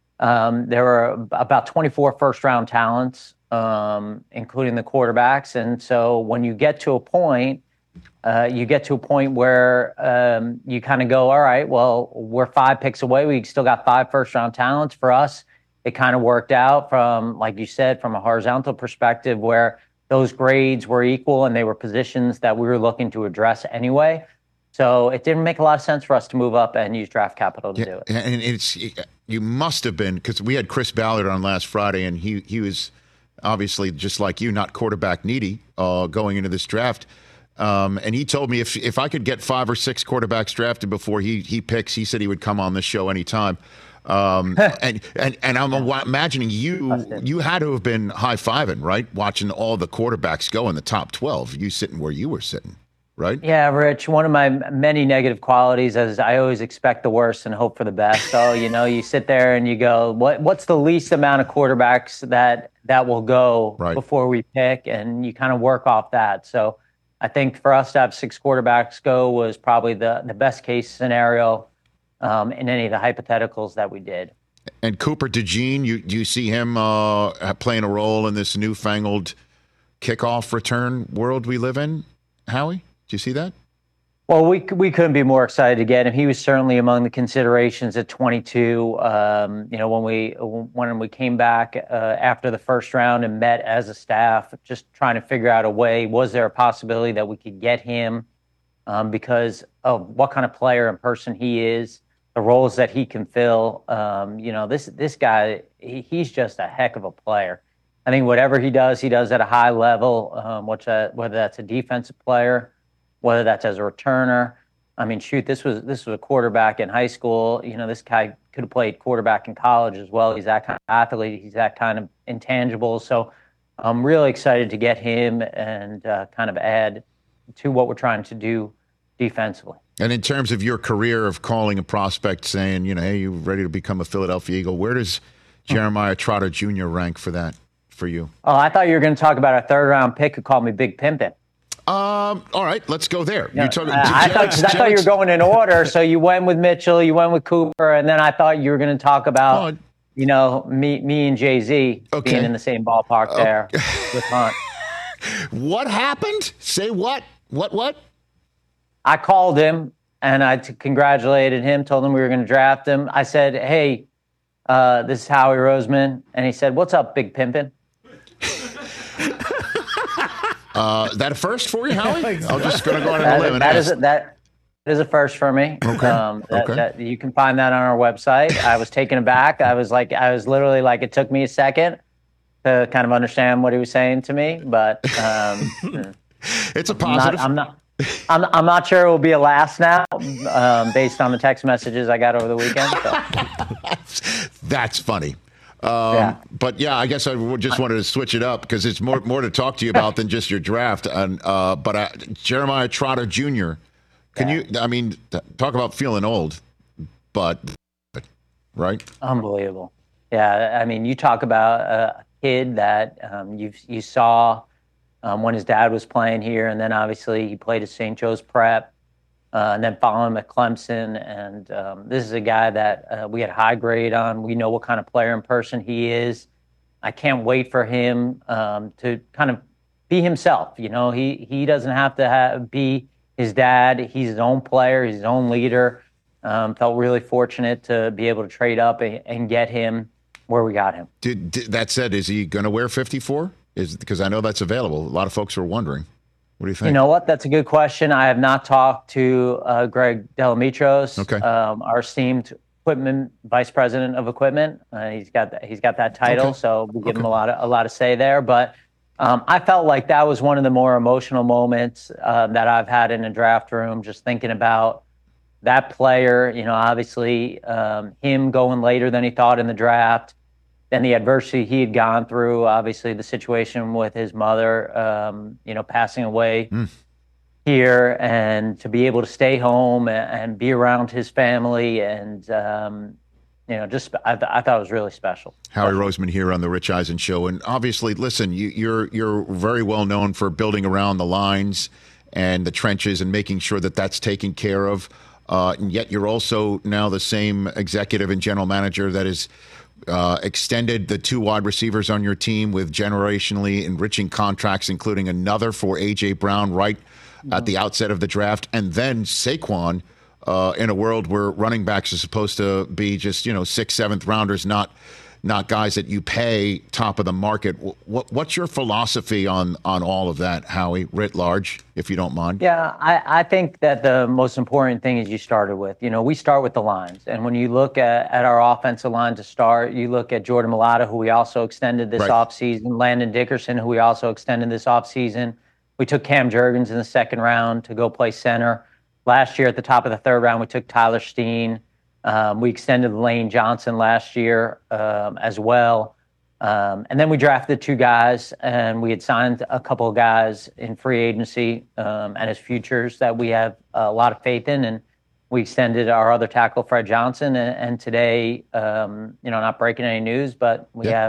um, there were about twenty-four first round talents, um, including the quarterbacks. And so, when you get to a point. Uh, you get to a point where um, you kind of go, all right, well, we're five picks away. We still got five first-round talents. For us, it kind of worked out from, like you said, from a horizontal perspective where those grades were equal and they were positions that we were looking to address anyway. So it didn't make a lot of sense for us to move up and use draft capital to yeah, do it. And it's you must have been, because we had Chris Ballard on last Friday, and he, he was obviously just like you, not quarterback needy uh, going into this draft. Um, and he told me if if I could get five or six quarterbacks drafted before he he picks, he said he would come on this show anytime. Um, and, and and I'm imagining you you had to have been high-fiving, right? Watching all the quarterbacks go in the top twelve, you sitting where you were sitting, right? Yeah, Rich, one of my many negative qualities is I always expect the worst and hope for the best. So, you know, you sit there and you go, what what's the least amount of quarterbacks that, that will go right. before we pick? And you kind of work off that. So I think for us to have six quarterbacks go was probably the, the best case scenario um, in any of the hypotheticals that we did. And Cooper DeJean, you do you see him uh, playing a role in this newfangled kickoff return world we live in, Howie? Do you see that? Well, we we couldn't be more excited to get him. He was certainly among the considerations at twenty-two. Um, you know, when we when we came back uh, after the first round and met as a staff, just trying to figure out a way. Was there a possibility that we could get him um, because of what kind of player and person he is, the roles that he can fill? Um, you know, this this guy, he, he's just a heck of a player. I think whatever he does, he does at a high level. Um, which uh, whether that's a defensive player, whether that's as a returner. I mean, shoot, this was this was a quarterback in high school. You know, this guy could have played quarterback in college as well. He's that kind of athlete. He's that kind of intangible. So I'm really excited to get him and uh, kind of add to what we're trying to do defensively. And in terms of your career of calling a prospect, saying, you know, hey, you ready to become a Philadelphia Eagle, where does Jeremiah Trotter Junior rank for that for you? Oh, I thought you were going to talk about a third-round pick who called me Big Pimpin'. Um. All right, let's go there. Yeah, You're talking, uh, I, thought, I thought you were going in order, so you went with Mitchell, you went with Cooper, and then I thought you were going to talk about, oh, you know, me, me and Jay-Z okay. being in the same ballpark there uh, with Hunt. What happened? Say what? What? What? I called him and I t- congratulated him, told him we were going to draft him. I said, "Hey, uh, this is Howie Roseman," and he said, "What's up, Big Pimpin'?" Uh, that a first for you, Howie? I'm just going to go on a limb and that ask. Is a, that is a first for me. Okay. Um, that, okay. That, you can find that on our website. I was taken aback. I was like, I was literally like, it took me a second to kind of understand what he was saying to me, but um, it's a positive. I'm not. I'm not I'm, I'm not sure it will be a last now, um, based on the text messages I got over the weekend. So. That's funny. Um, yeah. But yeah, I guess I just wanted to switch it up because it's more more to talk to you about than just your draft. And uh, but uh, Jeremiah Trotter Junior Can yeah. you? I mean, talk about feeling old, but right? Unbelievable. Yeah, I mean, you talk about a kid that um, you you saw um, when his dad was playing here, and then obviously he played at Saint Joe's Prep. uh, and then follow him at Clemson. And um, this is a guy that uh, we had high grade on. We know what kind of player and person he is. I can't wait for him um, to kind of be himself. You know, he he doesn't have to have, be his dad. He's his own player. He's his own leader. Um, felt really fortunate to be able to trade up and, and get him where we got him. Did, did, that said, is he going to wear fifty-four? Is because I know that's available. A lot of folks are wondering. What do you think? You know what? That's a good question. I have not talked to uh, Greg Delamitros, okay. um, our esteemed equipment vice president of equipment. Uh, he's got that, he's got that title, okay. so we give okay. him a lot of a lot of say there. But um, I felt like that was one of the more emotional moments uh, that I've had in a draft room. Just thinking about that player. You know, obviously um, him going later than he thought in the draft. Then the adversity he had gone through, obviously the situation with his mother, um, you know, passing away mm. here, and to be able to stay home and, and be around his family, and um, you know, just I, I thought it was really special. Howie Roseman here on the Rich Eisen Show, and obviously, listen, you, you're you're very well known for building around the lines and the trenches and making sure that that's taken care of, uh, and yet you're also now the same executive and general manager that is. Uh, extended the two wide receivers on your team with generationally enriching contracts, including another for A J. Brown right mm-hmm. at the outset of the draft. And then Saquon uh, in a world where running backs are supposed to be just, you know, sixth, seventh rounders, not not guys that you pay top of the market. What, what's your philosophy on, on all of that, Howie, writ large, if you don't mind? Yeah, I, I think that the most important thing is you started with. You know, we start with the lines. And when you look at, at our offensive line to start, you look at Jordan Mailata, who we also extended this right. offseason, Landon Dickerson, who we also extended this offseason. We took Cam Jurgens in the second round to go play center. Last year at the top of the third round, we took Tyler Steen. Um, we extended Lane Johnson last year um, as well. Um, and then we drafted two guys, and we had signed a couple of guys in free agency um, and as futures that we have a lot of faith in. And we extended our other tackle, Fred Johnson. And, and today, um, you know, not breaking any news, but we yeah.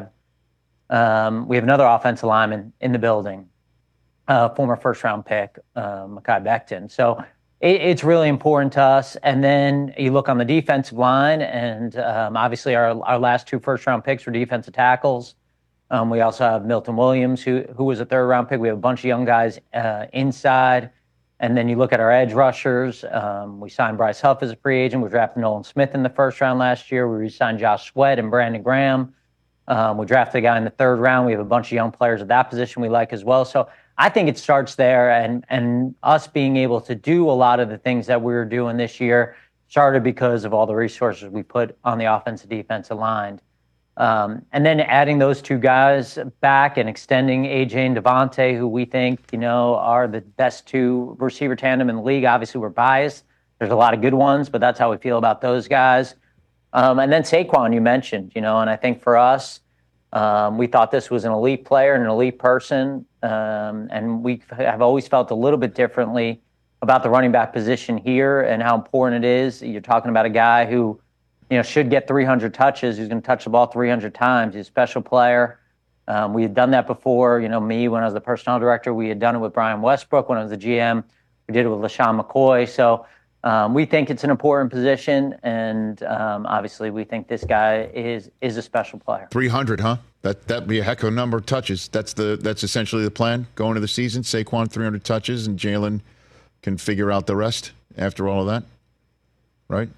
have um, we have another offensive lineman in the building, uh, former first-round pick, uh, Mekhi Becton. So it's really important to us. And then you look on the defensive line, and um, obviously our our last two first-round picks were defensive tackles. Um, we also have Milton Williams, who who was a third-round pick. We have a bunch of young guys uh, inside. And then you look at our edge rushers. Um, we signed Bryce Huff as a free agent. We drafted Nolan Smith in the first round last year. We re-signed Josh Sweat and Brandon Graham. Um, we drafted a guy in the third round. We have a bunch of young players at that position we like as well. So I think it starts there, and and us being able to do a lot of the things that we were doing this year started because of all the resources we put on the offensive defensive line. Um, and then adding those two guys back and extending A J and Devontae, who we think, you know, are the best two receiver tandem in the league. Obviously, we're biased. There's a lot of good ones, but that's how we feel about those guys. Um, and then Saquon, you mentioned, you know, and I think for us, Um, we thought this was an elite player and an elite person, um, and we have always felt a little bit differently about the running back position here and how important it is. You're talking about a guy who, you know, should get three hundred touches, who's going to touch the ball three hundred times. He's a special player. Um, we had done that before. You know, me, when I was the personnel director, we had done it with Brian Westbrook. When I was the G M, we did it with LaShawn McCoy. So um, we think it's an important position, and um, obviously we think this guy is is a special player. three hundred, huh? That that'd be a heck of a number of touches. That's the that's essentially the plan going into the season. Saquon three hundred touches, and Jalen can figure out the rest after all of that, right?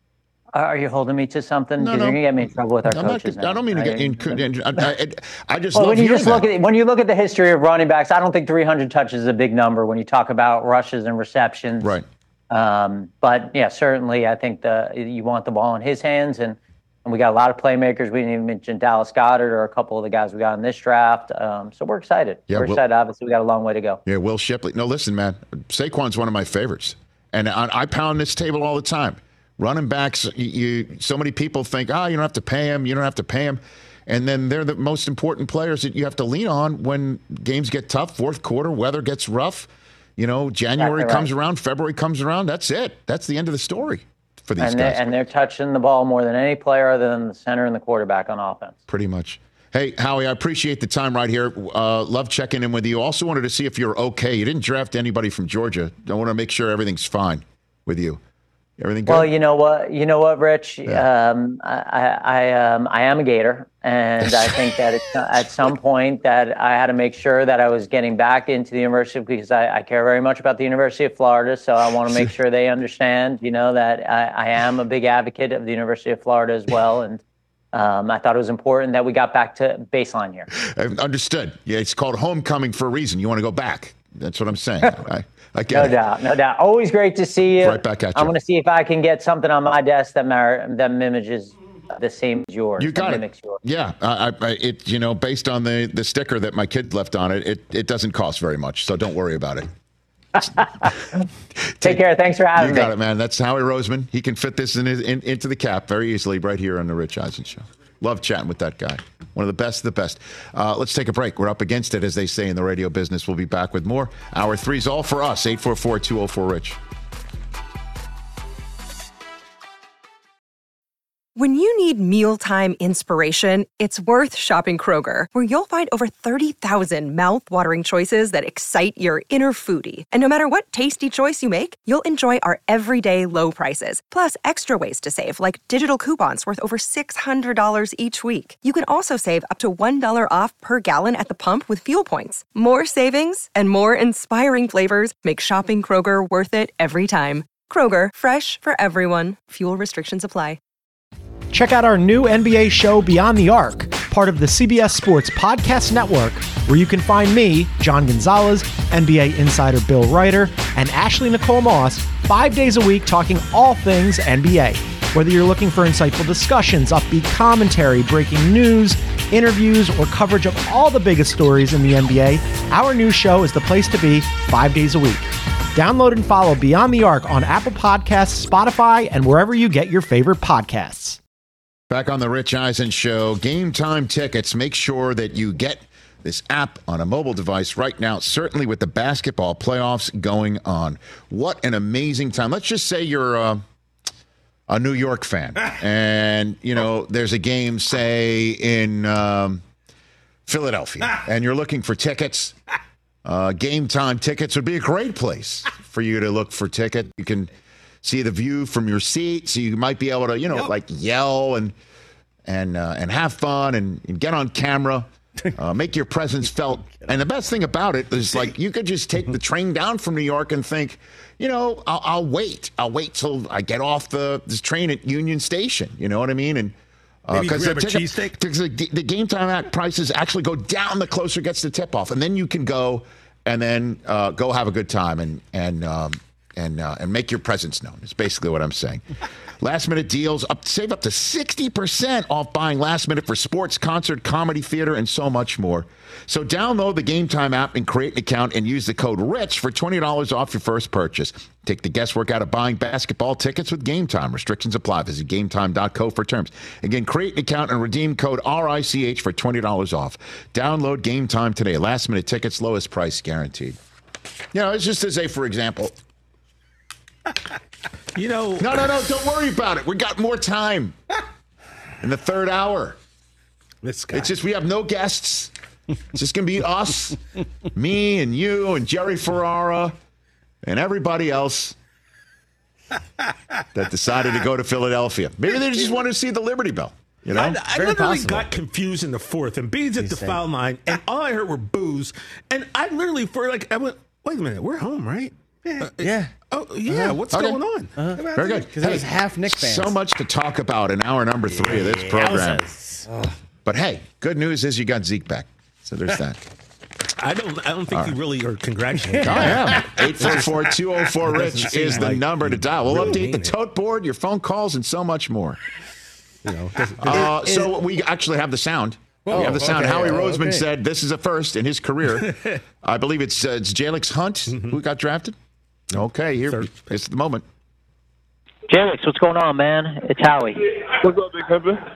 Are you holding me to something? No, Because no. you're gonna get me in trouble with our I'm coaches. not, I don't mean to get in. in I, I, I just well, love when you just that. look at when you look at the history of running backs, I don't think three hundred touches is a big number when you talk about rushes and receptions. Right. Um, but yeah, certainly, I think the you want the ball in his hands, and, and we got a lot of playmakers. We didn't even mention Dallas Goedert or a couple of the guys we got in this draft. Um, so we're excited. Yeah, we're Will, excited. Obviously, we got a long way to go. Yeah, Will Shipley. No, listen, man. Saquon's one of my favorites, and I, I pound this table all the time. Running backs, you, you so many people think, ah, oh, you don't have to pay him. You don't have to pay him. And then they're the most important players that you have to lean on when games get tough, fourth quarter, weather gets rough. You know, January exactly comes right. around, February comes around. That's it. That's the end of the story for these and guys. They're, and they're touching the ball more than any player other than the center and the quarterback on offense. Pretty much. Hey, Howie, I appreciate the time right here. Uh, love checking in with you. Also wanted to see if you're okay. You didn't draft anybody from Georgia. I want to make sure everything's fine. with you? Everything good? Well, you know what, you know what, Rich. Yeah. Um, I, I, um, I am a Gator, and I think that it's, at some point that I had to make sure that I was getting back into the university because I, I care very much about the University of Florida. So I want to make sure they understand, you know, that I, I am a big advocate of the University of Florida as well, and. Um, I thought it was important that we got back to baseline here. Understood. Yeah, it's called homecoming for a reason. You want to go back. That's what I'm saying. I, I get no it. doubt, no doubt. Always great to see you. Right back at you. I'm going to see if I can get something on my desk that mar- that mimics the same as yours. You got that it. Yours. Yeah, I, I, it. You know, based on the, the sticker that my kid left on it, it, it doesn't cost very much. So don't worry about it. Take, Take care. Thanks for having me. me. You got it, man. That's Howie Roseman. He can fit this in, his, in into the cap very easily right here on the Rich Eisen Show. Love chatting with that guy. One of the best of the best. Uh, let's take a break. We're up against it, as they say in the radio business. We'll be back with more. Hour three's all for us. eight four four, two oh four, RICH. When you need mealtime inspiration, it's worth shopping Kroger, where you'll find over thirty thousand mouth-watering choices that excite your inner foodie. And no matter what tasty choice you make, you'll enjoy our everyday low prices, plus extra ways to save, like digital coupons worth over six hundred dollars each week. You can also save up to one dollar off per gallon at the pump with fuel points. More savings and more inspiring flavors make shopping Kroger worth it every time. Kroger, fresh for everyone. Fuel restrictions apply. Check out our new N B A show, Beyond the Arc, part of the C B S Sports Podcast Network, where you can find me, John Gonzalez, N B A insider Bill Ryder, and Ashley Nicole Moss, five days a week talking all things N B A. Whether you're looking for insightful discussions, upbeat commentary, breaking news, interviews, or coverage of all the biggest stories in the N B A, our new show is the place to be five days a week. Download and follow Beyond the Arc on Apple Podcasts, Spotify, and wherever you get your favorite podcasts. Back on the Rich Eisen Show, Game Time tickets. Make sure that you get this app on a mobile device right now, certainly with the basketball playoffs going on. What an amazing time. Let's just say you're uh, a New York fan and, you know, there's a game, say, in um, Philadelphia, and you're looking for tickets. Uh, Game Time tickets would be a great place for you to look for tickets. You can see the view from your seat, so you might be able to, you know, yep. like yell and and uh, and have fun and, and get on camera, uh, make your presence felt. And the best thing about it is, like, you could just take the train down from New York and think, you know, I'll, I'll wait. I'll wait till I get off the this train at Union Station. You know what I mean? And because uh, the, ticket, the, the Game Time act prices actually go down the closer it gets to tip off, and then you can go and then uh, go have a good time and and. Um, And uh, and make your presence known. It's basically what I'm saying. Last minute deals, up save up to sixty percent off buying last minute for sports, concert, comedy, theater, and so much more. So download the Game Time app and create an account and use the code RICH for twenty dollars off your first purchase. Take the guesswork out of buying basketball tickets with Game Time. Restrictions apply. Visit game time dot co for terms. Again, create an account and redeem code R I C H for twenty dollars off. Download Game Time today. Last minute tickets, lowest price guaranteed. You know, it's just to say, for example, You know, no, no, no, don't worry about it. We got more time in the third hour. This guy. It's just we have no guests. It's just going to be us, me and you and Jerry Ferrara and everybody else that decided to go to Philadelphia. Maybe they just wanted to see the Liberty Bell. You know, I, I literally possible. got confused in the fourth, and B's at the foul line, and all I heard were boos. And I literally, for like, I went, wait a minute, we're home, right? Yeah. Uh, yeah. Oh, yeah. Uh-huh. What's okay. going on? Uh-huh. Very good. Because hey, it was half Knicks fans. So much to talk about in hour number three yeah, of this program. Oh. But hey, good news is you got Zeke back. So there's that. I don't I don't think All you right. really are congratulating. I am. eight four four, two oh four, RICH is the like number to dial. We'll really update the tote board, your phone calls, and so much more. You know, does, does uh, it, so it, we actually have the sound. Oh, we have the sound. Okay, Howie oh, Roseman okay. said this is a first in his career. I believe it's uh, it's Jalix Hunt mm-hmm. who got drafted. Okay, here it's the moment. Jalix, what's going on, man? It's Howie. What's up, Big Pimpin'?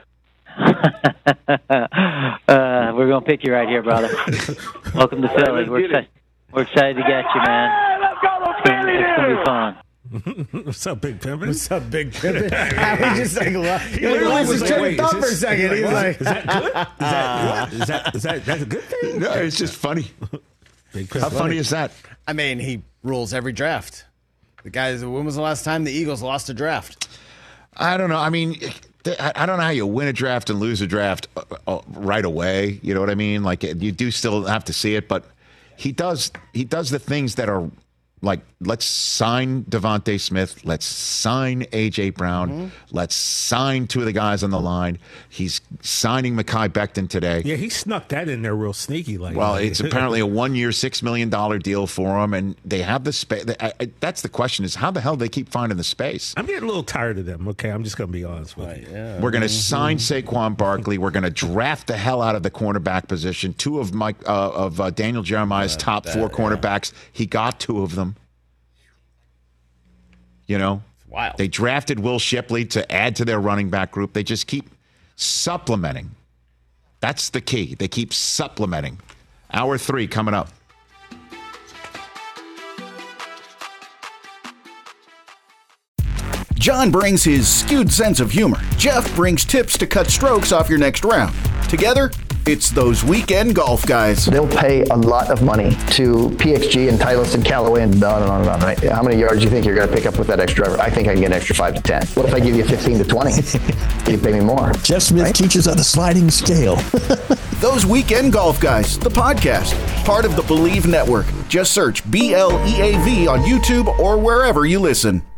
uh, we're gonna pick you right here, brother. Welcome to Philly. Right, we're excited. We're excited to get you, man. Hey, let's go, let's it's, gonna, it's gonna be fun. What's up, Big Pimpin'? What's up, Big Pimpin'? Howie just like, he like lost his train of thought for a second. He's like, is that good? Is that is that is that that's a good thing? No, it's just funny. How funny is that? I mean, he rules every draft. The guys, when was the last time the Eagles lost a draft? I don't know. I mean, I don't know how you win a draft and lose a draft right away. You know what I mean? Like, you do still have to see it, but he does. He does the things that are like, let's sign Devontae Smith. Let's sign A J. Brown. Mm-hmm. Let's sign two of the guys on the line. He's signing Mekhi Becton today. Yeah, he snuck that in there real sneaky. Like, well, it's apparently a one-year, six million dollars deal for him, and they have the space. That's the question: is how the hell they keep finding the space? I'm getting a little tired of them. Okay, I'm just going to be honest with right, you. Yeah. We're going to sign Saquon Barkley. We're going to draft the hell out of the cornerback position. Two of Mike uh, of uh, Daniel Jeremiah's uh, top that, four cornerbacks. Yeah. He got two of them. You know, wow. They drafted Will Shipley to add to their running back group. They just keep supplementing. That's the key. They keep supplementing. Hour three coming up. John brings his skewed sense of humor. Jeff brings tips to cut strokes off your next round. Together, it's those weekend golf guys. They'll pay a lot of money to P X G and Titleist and Callaway and on and on and on. Right? How many yards do you think you're going to pick up with that extra driver? I think I can get an extra five to ten. What if I give you fifteen to twenty? You pay me more. Jeff Smith right? teaches on the sliding scale. Those weekend golf guys, the podcast, part of the Believe Network. Just search B L E A V on YouTube or wherever you listen.